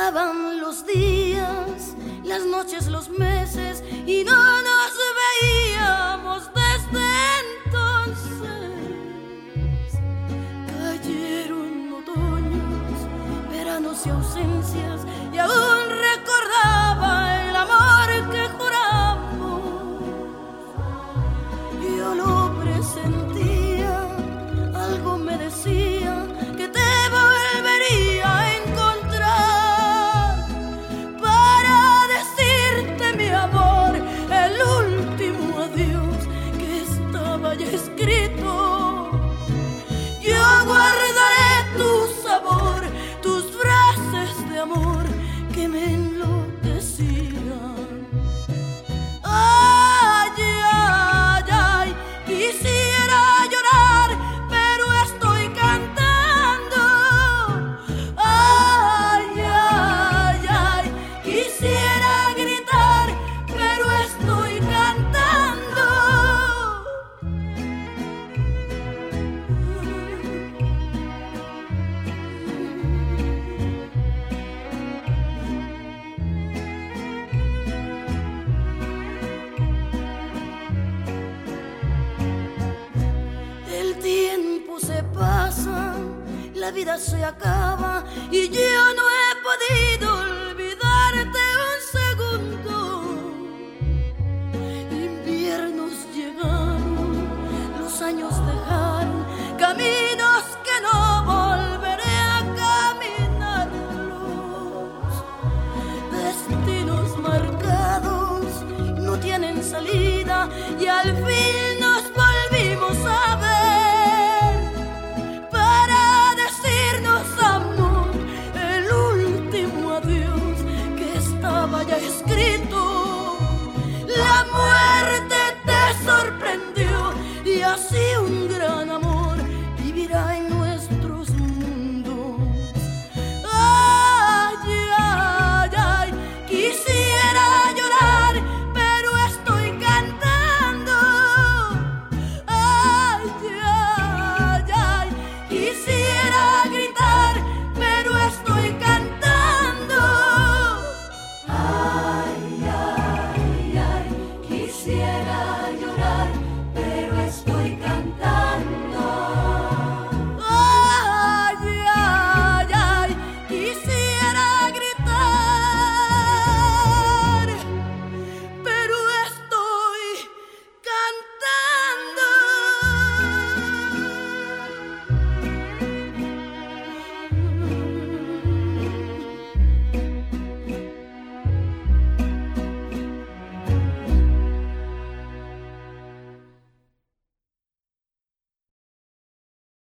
Pasaban los días, las noches, los meses y no nos veíamos desde entonces. Cayeron otoños, veranos y ausencias y aún recordaba el amor que juramos. Yo lo presentía, algo me decía que te volvería a encontrar para decirte, mi amor, el último adiós que estaba ya escrito. Yo guardaré tu sabor, tus frases de amor que me enloquecían. Ay, ay, ay, quisiera llorar, pero estoy cantando. Ay, ay, ay, quisiera gritar, pero estoy cantando. El tiempo se pasa, la vida se acaba y yo no he podido olvidarte un segundo. Inviernos llegaron, los años dejaron caminos que no volveré a caminarlos. Destinos marcados no tienen salida y al fin nos volvimos a ver para decirnos, amor, el último adiós que estaba ya escrito. La muerte te sorprendió y así un gran